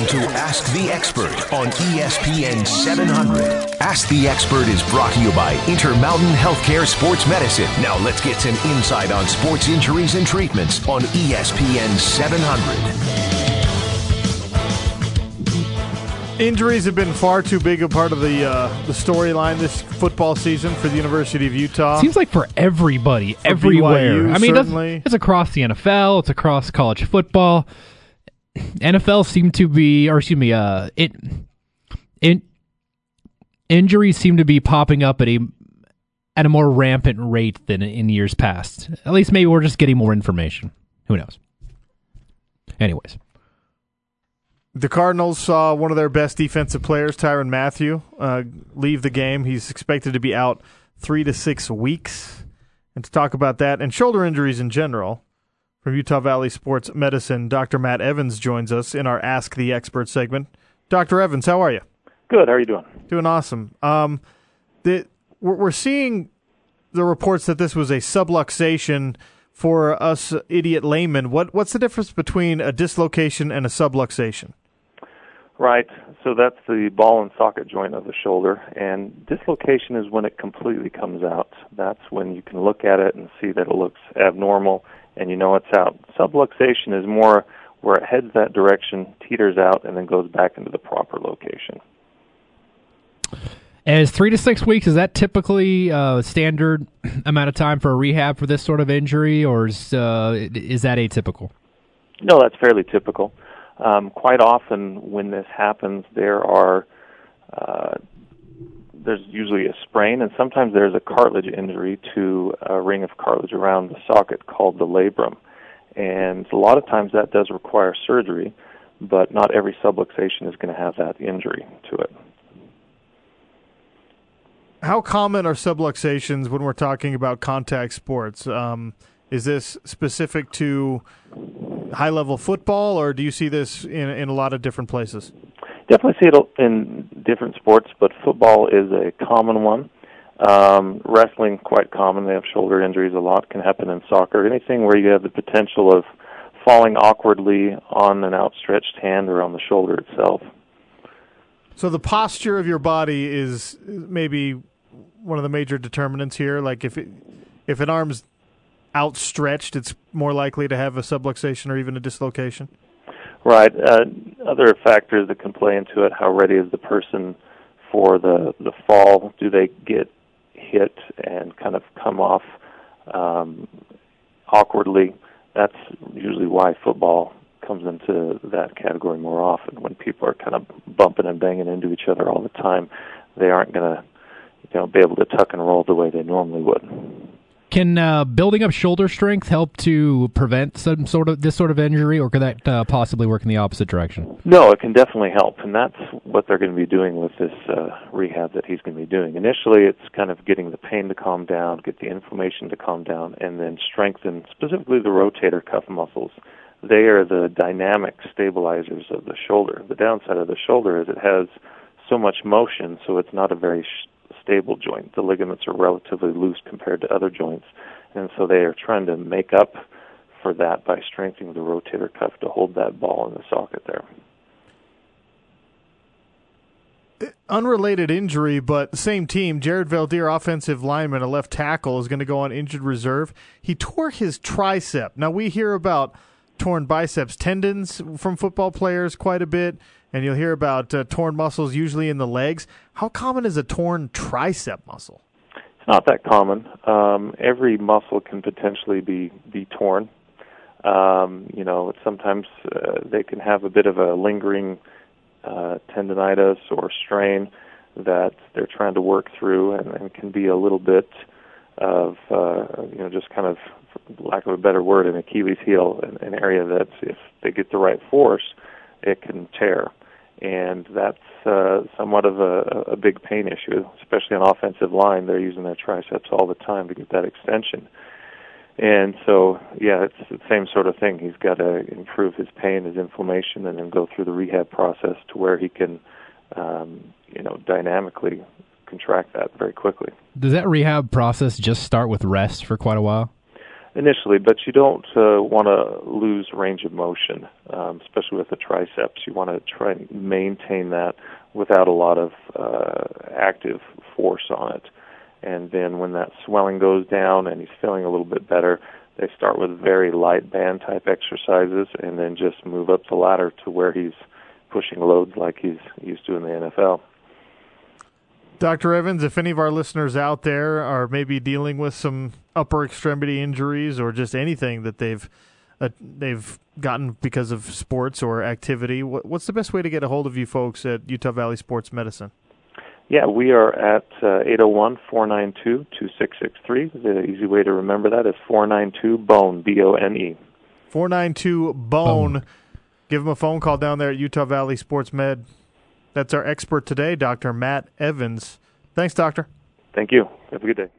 to Ask the Expert on ESPN 700. Ask the Expert is brought to you by Intermountain Healthcare Sports Medicine. Now let's get some insight on sports injuries and treatments on ESPN 700. Injuries have been far too big a part of the storyline this football season for the University of Utah. Seems like for everybody, everywhere. BYU, I mean, certainly. it's across the NFL. It's across college football. NFL seem to be, injuries seem to be popping up at a more rampant rate than in years past. At least maybe we're just getting more information. Who knows? Anyways. The Cardinals saw one of their best defensive players, Tyrann Mathieu, leave the game. He's expected to be out 3 to 6 weeks. And to talk about that and shoulder injuries in general, from Utah Valley Sports Medicine, Dr. Matt Evans joins us in our Ask the Expert segment. Dr. Evans, how are you? Good. How are you doing? Doing awesome. We're seeing the reports that this was a subluxation. For us idiot laymen, what's the difference between a dislocation and a subluxation? Right. So that's the ball and socket joint of the shoulder, and dislocation is when it completely comes out. That's when you can look at it and see that it looks abnormal, and you know it's out. Subluxation is more where it heads that direction, teeters out, and then goes back into the proper location. Is 3 to 6 weeks, is that typically a standard amount of time for a rehab for this sort of injury, or is that atypical? No, that's fairly typical. Quite often when this happens, there's usually a sprain, and sometimes there's a cartilage injury to a ring of cartilage around the socket called the labrum. And a lot of times that does require surgery, but not every subluxation is going to have that injury to it. How common are subluxations when we're talking about contact sports? Is this specific to high-level football, or do you see this in a lot of different places? Definitely see it in different sports, but football is a common one. Wrestling, quite common. They have shoulder injuries a lot. Can happen in soccer. Anything where you have the potential of falling awkwardly on an outstretched hand or on the shoulder itself. So the posture of your body is maybe one of the major determinants here. Like if an arm's outstretched, it's more likely to have a subluxation or even a dislocation. Right. Other factors that can play into it: how ready is the person for the fall? Do they get hit and kind of come off awkwardly? That's usually why football comes into that category more often. When people are kind of bumping and banging into each other all the time, they aren't going to be able to tuck and roll the way they normally would. Can building up shoulder strength help to prevent this sort of injury, or could that possibly work in the opposite direction? No, it can definitely help, and that's what they're going to be doing with this rehab that he's going to be doing. Initially, it's kind of getting the pain to calm down, get the inflammation to calm down, and then strengthen specifically the rotator cuff muscles. They are the dynamic stabilizers of the shoulder. The downside of the shoulder is it has so much motion, so it's not a very stable joint. The ligaments are relatively loose compared to other joints, and so they are trying to make up for that by strengthening the rotator cuff to hold that ball in the socket there. Unrelated injury, but same team. Jared Valdir, offensive lineman, a left tackle, is going to go on injured reserve. He tore his tricep. Now, we hear about torn biceps tendons from football players quite a bit, and you'll hear about torn muscles usually in the legs. How common is a torn tricep muscle? It's not that common. Every muscle can potentially be torn. Sometimes they can have a bit of a lingering tendinitis or strain that they're trying to work through, and can be a little bit of, just kind of, for lack of a better word, an Achilles heel, an area that if they get the right force, it can tear. And that's somewhat of a big pain issue, especially on offensive line. They're using their triceps all the time to get that extension. And so, it's the same sort of thing. He's got to improve his pain, his inflammation, and then go through the rehab process to where he can, dynamically contract that very quickly. Does that rehab process just start with rest for quite a while? initially, but you don't want to lose range of motion, especially with the triceps. You want to try and maintain that without a lot of active force on it. And then when that swelling goes down and he's feeling a little bit better, they start with very light band type exercises and then just move up the ladder to where he's pushing loads like he's used to in the NFL. Dr. Evans, if any of our listeners out there are maybe dealing with some upper extremity injuries or just anything that they've gotten because of sports or activity, what's the best way to get a hold of you folks at Utah Valley Sports Medicine? Yeah, we are at 801-492-2663. The easy way to remember that is 492-BONE, B-O-N-E. 492-BONE. Give them a phone call down there at Utah Valley Sports Med. That's our expert today, Dr. Matt Evans. Thanks, Doctor. Thank you. Have a good day.